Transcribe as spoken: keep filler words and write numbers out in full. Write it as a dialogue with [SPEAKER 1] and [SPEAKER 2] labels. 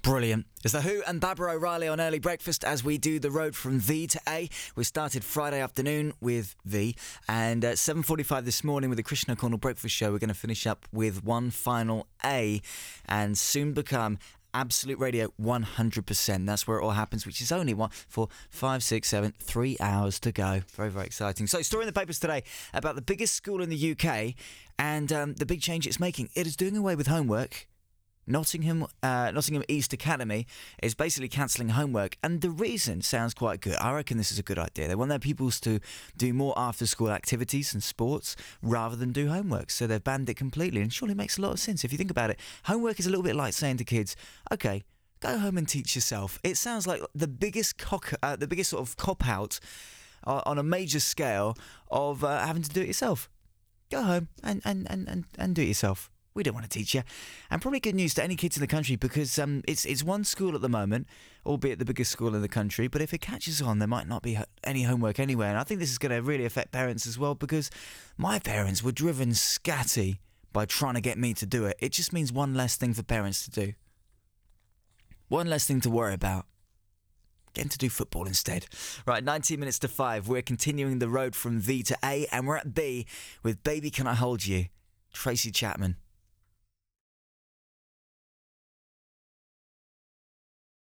[SPEAKER 1] Brilliant. It's The Who and Barbara O'Reilly on Early Breakfast as we do the road from V to A. We started Friday afternoon with V, and at seven forty-five this morning with the Christian O'Connell Breakfast Show, we're going to finish up with one final A and soon become Absolute Radio one hundred percent. That's where it all happens, which is only one, four, five, six, seven, three hours to go. Very, very exciting. So, story in the papers today about the biggest school in the U K and um, the big change it's making. It is doing away with homework. Nottingham uh, Nottingham East Academy is basically cancelling homework, and the reason sounds quite good. I reckon this is a good idea. They want their pupils to do more after-school activities and sports rather than do homework, so they've banned it completely, and surely makes a lot of sense if you think about it. Homework is a little bit like saying to kids, okay, go home and teach yourself. It sounds like the biggest cock, uh, the biggest sort of cop-out uh, on a major scale of uh, having to do it yourself. Go home and, and, and, and, and do it yourself. We don't want to teach you. And probably good news to any kids in the country, because um, it's it's one school at the moment, albeit the biggest school in the country, but if it catches on, there might not be any homework anywhere. And I think this is going to really affect parents as well, because my parents were driven scatty by trying to get me to do it. It just means one less thing for parents to do. One less thing to worry about. Getting to do football instead. Right, nineteen minutes to five. We're continuing the road from V to A, and we're at B with Baby Can I Hold You? Tracy Chapman.